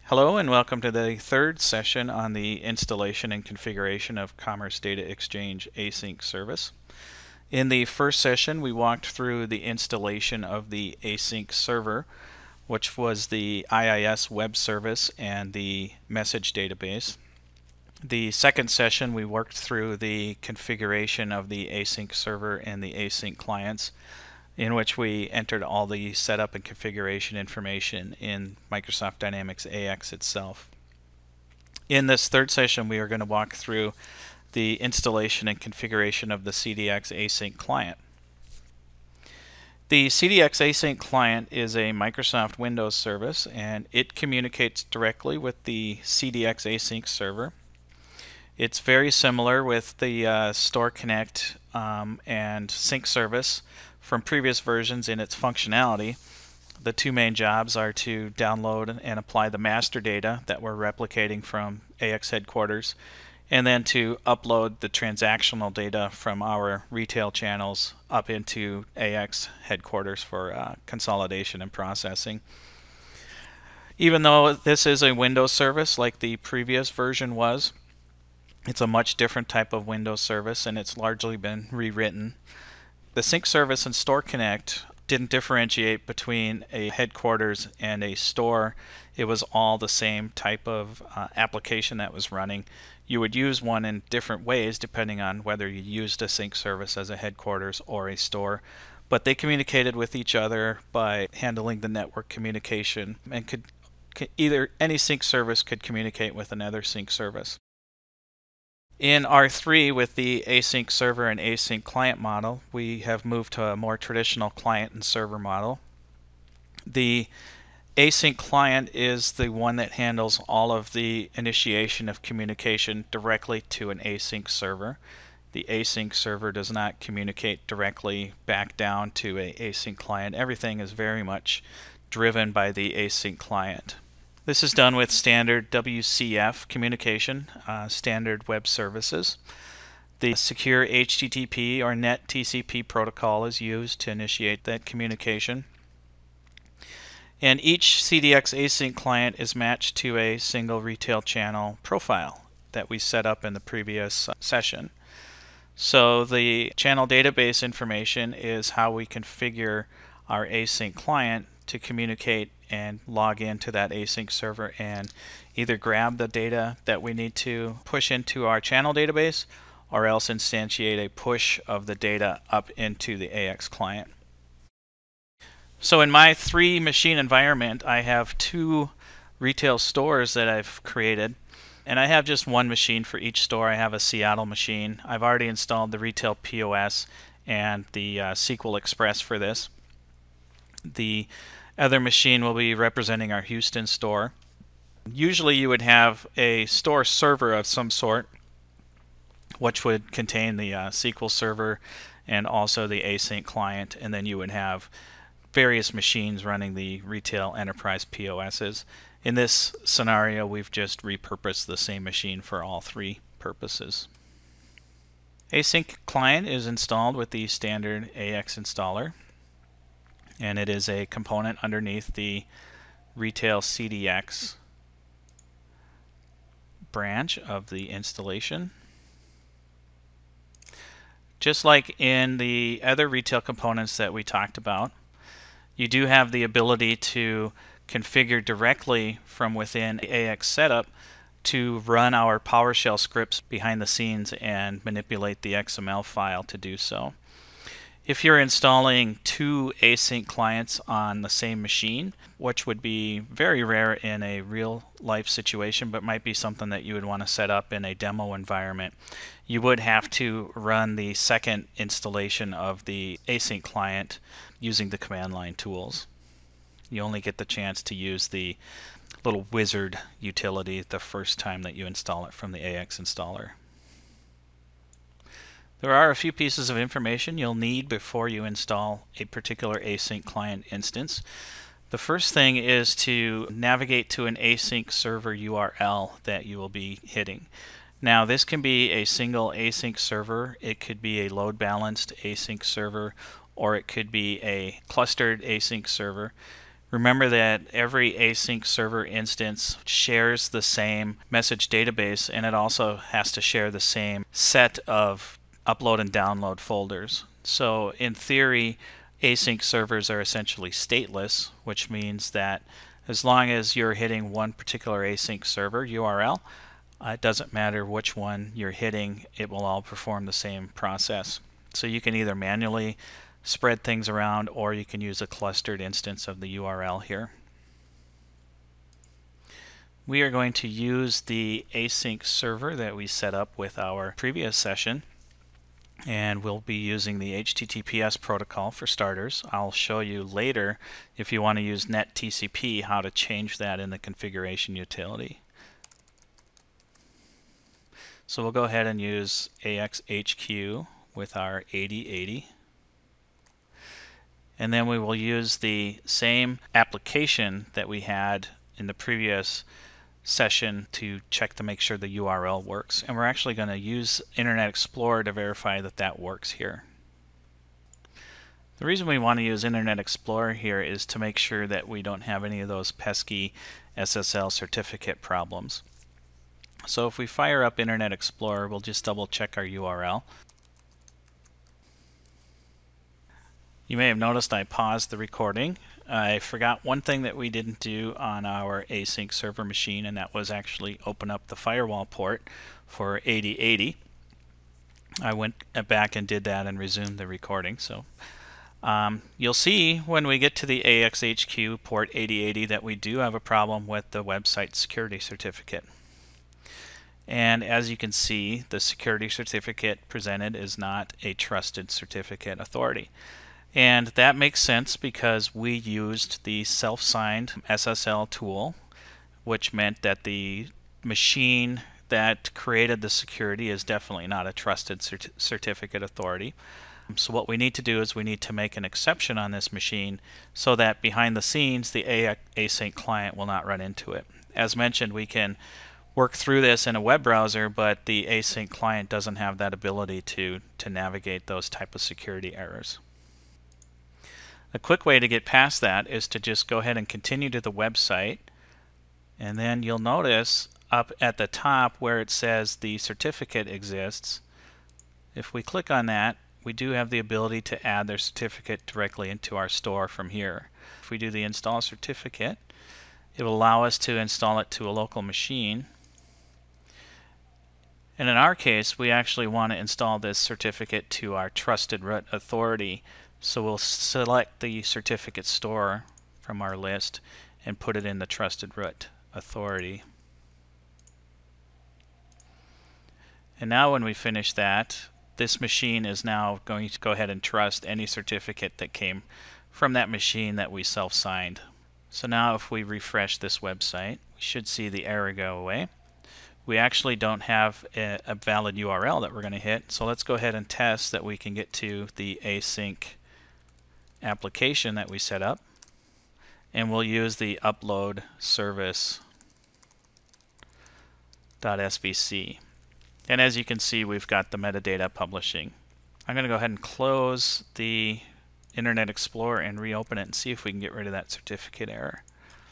Hello and welcome to the third session on the installation and configuration of Commerce Data Exchange Async service. In the first session, we walked through the installation of the Async server, which was the IIS web service and the message database. The second session, we worked through the configuration of the Async server and the Async clients, in which we entered all the setup and configuration information in Microsoft Dynamics AX itself. In this third session, we are going to walk through the installation and configuration of the CDX Async client. The CDX Async client is a Microsoft Windows service, and it communicates directly with the CDX Async server. It's very similar with the Store Connect and Sync service from previous versions in its functionality. The two main jobs are to download and apply the master data that we're replicating from AX headquarters, and then to upload the transactional data from our retail channels up into AX headquarters for consolidation and processing. Even though this is a Windows service like the previous version was, it's a much different type of Windows service, and it's largely been rewritten. The Sync service and Store Connect didn't differentiate between a headquarters and a store. It was all the same type of application that was running. You would use one in different ways depending on whether you used a Sync service as a headquarters or a store, but they communicated with each other by handling the network communication, and either any Sync service could communicate with another Sync service. In R3, with the Async server and Async client model, we have moved to a more traditional client and server model. The Async client is the one that handles all of the initiation of communication directly to an Async server. The Async server does not communicate directly back down to an Async client. Everything is very much driven by the Async client. This is done with standard WCF communication, standard web services. The secure HTTP or NET TCP protocol is used to initiate that communication. And each CDX Async client is matched to a single retail channel profile that we set up in the previous session. So the channel database information is how we configure our Async client to communicate and log into that Async server and either grab the data that we need to push into our channel database, or else instantiate a push of the data up into the AX client. So in my 3-machine environment, I have 2 retail stores that I've created, and I have just one machine for each store. I have a Seattle machine. I've already installed the retail POS and the SQL Express for this. The other machine will be representing our Houston store. Usually you would have a store server of some sort, which would contain the SQL server and also the Async client, and then you would have various machines running the retail enterprise POSs. In this scenario, we've just repurposed the same machine for all 3 purposes. Async client is installed with the standard AX installer, and it is a component underneath the retail CDX branch of the installation. Just like in the other retail components that we talked about, you do have the ability to configure directly from within AX setup to run our PowerShell scripts behind the scenes and manipulate the XML file to do so. If you're installing 2 Async clients on the same machine, which would be very rare in a real-life situation, but might be something that you would want to set up in a demo environment, you would have to run the second installation of the Async client using the command line tools. You only get the chance to use the little wizard utility the first time that you install it from the AX installer. There are a few pieces of information you'll need before you install a particular Async client instance. The first thing is to navigate to an Async server URL that you will be hitting. Now this can be a single Async server, it could be a load balanced Async server, or it could be a clustered Async server. Remember that every async server instance shares the same message database, and it also has to share the same set of upload and download folders. So in theory, async servers are essentially stateless, which means that as long as you're hitting one particular async server URL, it doesn't matter which one you're hitting, it will all perform the same process. So you can either manually spread things around, or you can use a clustered instance of the URL here. We are going to use the async server that we set up with our previous session, and we'll be using the HTTPS protocol for starters. I'll show you later, if you want to use NetTCP, how to change that in the configuration utility. So we'll go ahead and use AXHQ with our 8080. And then we will use the same application that we had in the previous session to check to make sure the URL works. And we're actually going to use Internet Explorer to verify that that works here. The reason we want to use Internet Explorer here is to make sure that we don't have any of those pesky SSL certificate problems. So if we fire up Internet Explorer, we'll just double check our URL. You may have noticed I paused the recording. I forgot one thing that we didn't do on our async server machine, and that was actually open up the firewall port for 8080. I went back and did that and resumed the recording. So you'll see when we get to the AXHQ port 8080 that we do have a problem with the website security certificate. And as you can see, the security certificate presented is not a trusted certificate authority. And that makes sense because we used the self-signed SSL tool, which meant that the machine that created the security is definitely not a trusted certificate authority. So what we need to do is we need to make an exception on this machine so that behind the scenes the async client will not run into it. As mentioned, we can work through this in a web browser, but the async client doesn't have that ability to navigate those type of security errors. A quick way to get past that is to just go ahead and continue to the website, and then you'll notice up at the top where it says the certificate exists. If we click on that, we do have the ability to add their certificate directly into our store from here. If we do the install certificate, it will allow us to install it to a local machine. And in our case, we actually want to install this certificate to our trusted root authority. So we'll select the certificate store from our list and put it in the trusted root authority. And now when we finish that, this machine is now going to go ahead and trust any certificate that came from that machine that we self-signed. So now if we refresh this website, we should see the error go away. We actually don't have a valid URL that we're going to hit, so let's go ahead and test that we can get to the async application that we set up, and we'll use the upload service.svc. And as you can see, we've got the metadata publishing. I'm going to go ahead and close the Internet Explorer and reopen it and see if we can get rid of that certificate error.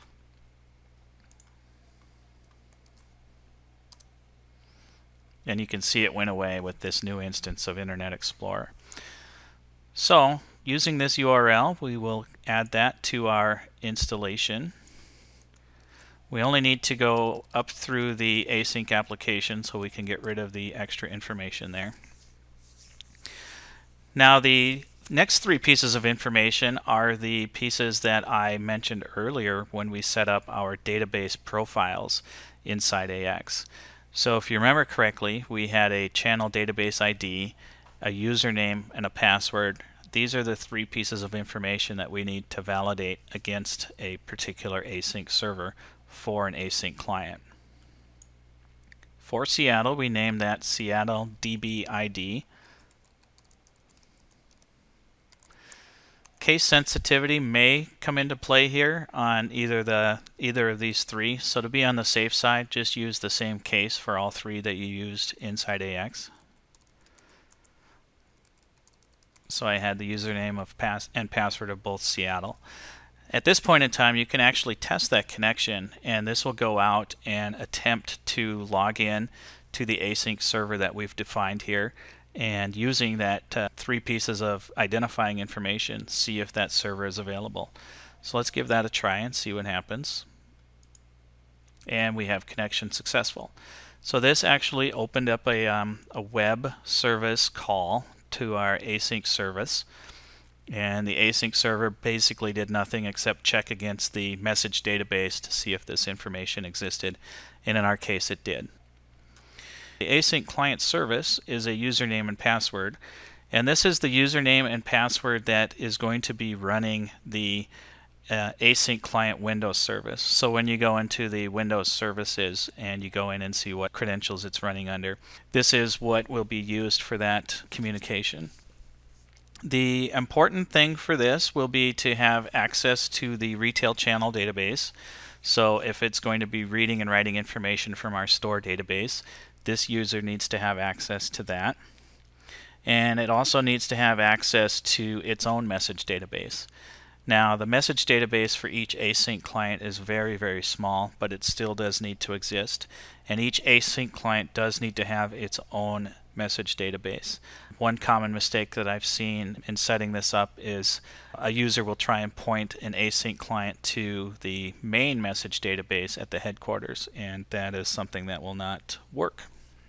And you can see it went away with this new instance of Internet Explorer. So using this URL, we will add that to our installation. We only need to go up through the async application so we can get rid of the extra information there. Now the next three pieces of information are the pieces that I mentioned earlier when we set up our database profiles inside AX. So if you remember correctly, we had a channel database ID, a username, and a password. These are the three pieces of information that we need to validate against a particular async server for an async client. For Seattle, we named that Seattle DB ID. Case sensitivity may come into play here on either of these three. So to be on the safe side, just use the same case for all three that you used inside AX. So I had the username and password of both Seattle. At this point in time, you can actually test that connection, and this will go out and attempt to log in to the async server that we've defined here, and using that 3 pieces of identifying information, see if that server is available. So let's give that a try and see what happens. And we have connection successful. So this actually opened up a web service call to our async service. And the async server basically did nothing except check against the message database to see if this information existed, and in our case it did. The async client service is a username and password, and this is the username and password that is going to be running the async client Windows service. So when you go into the Windows services and you go in and see what credentials it's running under, this is what will be used for that communication. The important thing for this will be to have access to the retail channel database. So if it's going to be reading and writing information from our store database, this user needs to have access to that. And it also needs to have access to its own message database. Now, the message database for each async client is very, very small, but it still does need to exist. And each async client does need to have its own message database. One common mistake that I've seen in setting this up is a user will try and point an async client to the main message database at the headquarters, and that is something that will not work.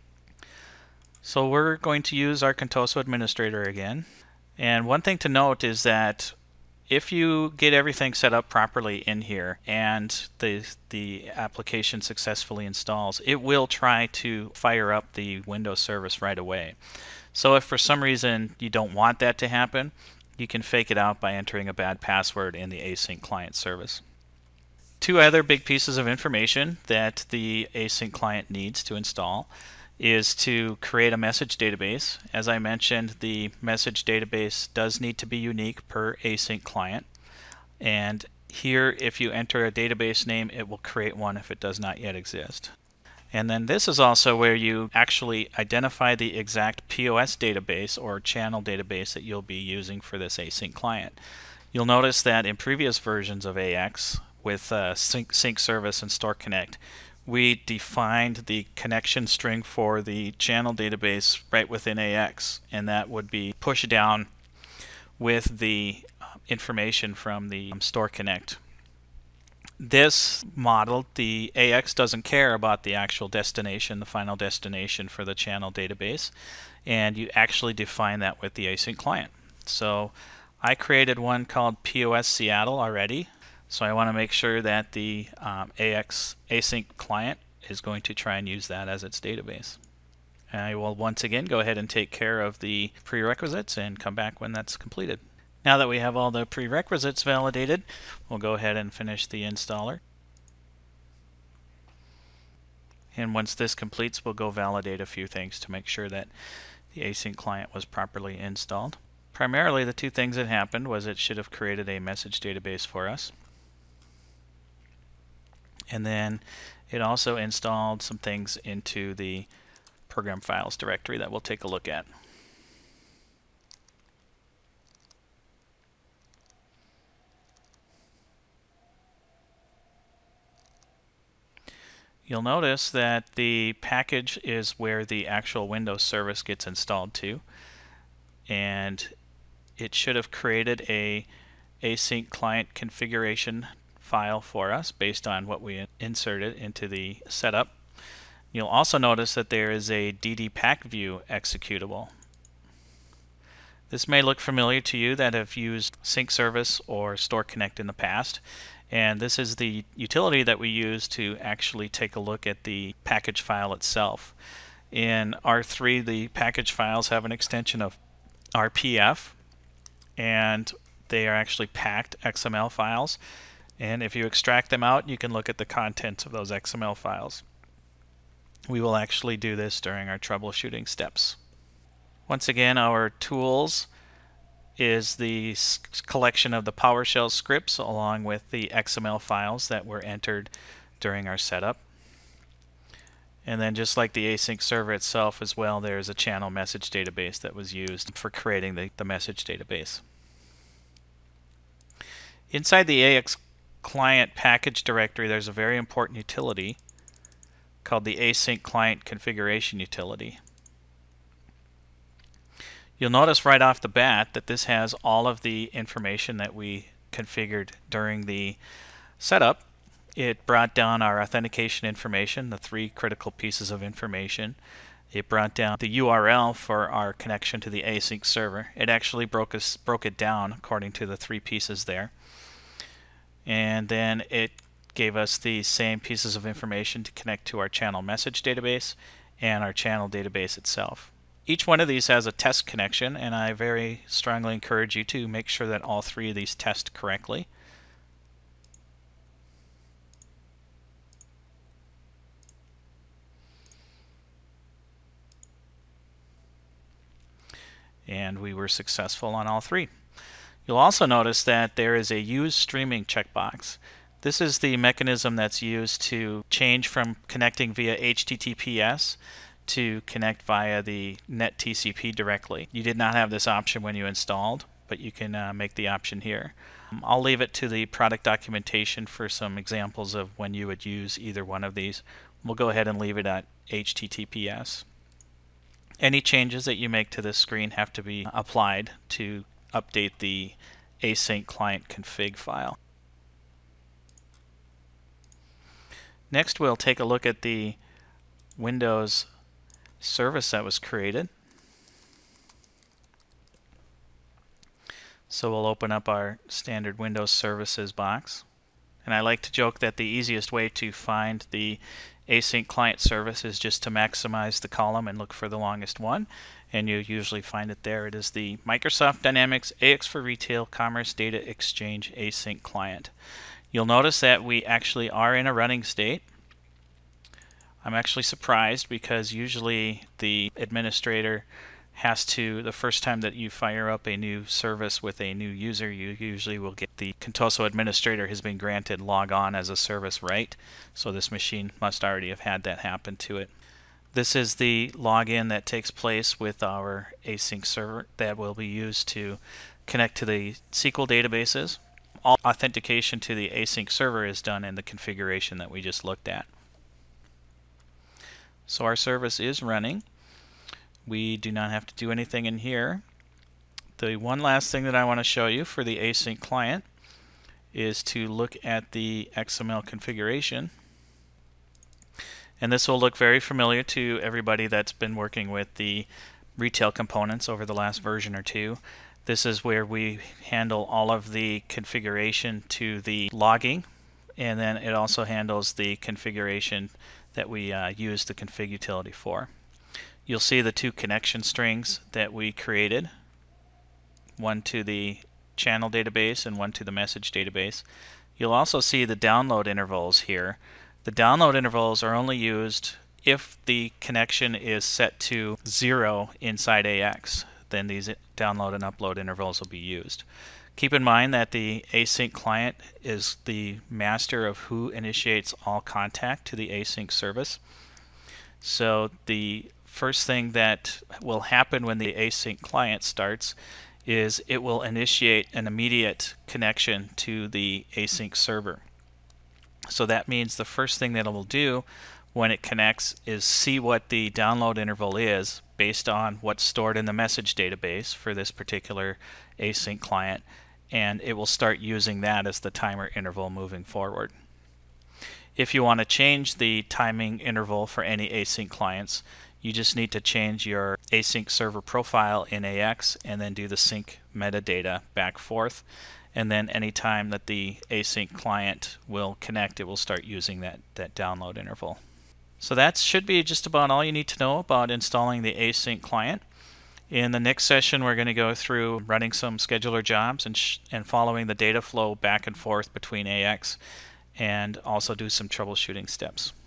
So we're going to use our Contoso administrator again. And one thing to note is that if you get everything set up properly in here and the application successfully installs, it will try to fire up the Windows service right away. So if for some reason you don't want that to happen, you can fake it out by entering a bad password in the async client service. 2 other big pieces of information that the async client needs to install is to create a message database. As I mentioned, the message database does need to be unique per async client. And here, if you enter a database name, it will create one if it does not yet exist. And then this is also where you actually identify the exact POS database or channel database that you'll be using for this async client. You'll notice that in previous versions of AX with Sync Service and Store Connect, we defined the connection string for the channel database right within AX, and that would be pushed down with the information from the Store Connect. This model, the AX doesn't care about the actual destination, the final destination for the channel database, and you actually define that with the async client. So I created one called POS Seattle already. So I want to make sure that the AX async client is going to try and use that as its database. I will once again go ahead and take care of the prerequisites and come back when that's completed. Now that we have all the prerequisites validated, we'll go ahead and finish the installer. And once this completes, we'll go validate a few things to make sure that the async client was properly installed. Primarily, the 2 things that happened was it should have created a message database for us. And then it also installed some things into the program files directory that we'll take a look at. You'll notice that the package is where the actual Windows service gets installed to, and it should have created a async client configuration file for us based on what we inserted into the setup. You'll also notice that there is a ddpacview executable. This may look familiar to you that have used Sync Service or Store Connect in the past, and this is the utility that we use to actually take a look at the package file itself. In R3, the package files have an extension of RPF, and they are actually packed XML files. And if you extract them out, you can look at the contents of those XML files. We will actually do this during our troubleshooting steps. Once again, our tools is the collection of the PowerShell scripts along with the XML files that were entered during our setup. And then just like the async server itself as well, there's a channel message database that was used for creating the message database. Inside the AX client package directory, there's a very important utility called the async client configuration utility. You'll notice right off the bat that this has all of the information that we configured during the setup. It brought down our authentication information, the 3 critical pieces of information. It brought down the URL for our connection to the async server. It actually broke it down according to the 3 pieces there. And then it gave us the same pieces of information to connect to our channel message database and our channel database itself. Each one of these has a test connection, and I very strongly encourage you to make sure that all 3 of these test correctly. And we were successful on all 3. You'll also notice that there is a Use Streaming checkbox. This is the mechanism that's used to change from connecting via HTTPS to connect via the NetTCP directly. You did not have this option when you installed, but you can make the option here. I'll leave it to the product documentation for some examples of when you would use either one of these. We'll go ahead and leave it at HTTPS. Any changes that you make to this screen have to be applied to update the async client config file. Next, we'll take a look at the Windows service that was created. So we'll open up our standard Windows Services box. And I like to joke that the easiest way to find the async client service is just to maximize the column and look for the longest one, and you usually find it there. It is the Microsoft Dynamics AX for Retail Commerce Data Exchange Async Client. You'll notice that we actually are in a running state. I'm actually surprised because usually the administrator has to, the first time that you fire up a new service with a new user, you usually will get the Contoso administrator has been granted log on as a service right. So this machine must already have had that happen to it. This is the login that takes place with our async server that will be used to connect to the SQL databases. All authentication to the async server is done in the configuration that we just looked at. So our service is running. We do not have to do anything in here. The one last thing that I want to show you for the async client is to look at the XML configuration. And this will look very familiar to everybody that's been working with the retail components over the last version or 2. This is where we handle all of the configuration to the logging, and then it also handles the configuration that we use the config utility for. You'll see the 2 connection strings that we created, one to the channel database and one to the message database. You'll also see the download intervals here. The download intervals are only used if the connection is set to 0 inside AX. Then these download and upload intervals will be used. Keep in mind that the async client is the master of who initiates all contact to the async service. So the first thing that will happen when the async client starts is it will initiate an immediate connection to the async server. So that means the first thing that it will do when it connects is see what the download interval is based on what's stored in the message database for this particular async client, and it will start using that as the timer interval moving forward. If you want to change the timing interval for any async clients, you just need to change your async server profile in AX and then do the sync metadata back forth. And then anytime that the async client will connect, it will start using that download interval. So that should be just about all you need to know about installing the async client. In the next session, we're going to go through running some scheduler jobs and following the data flow back and forth between AX, and also do some troubleshooting steps.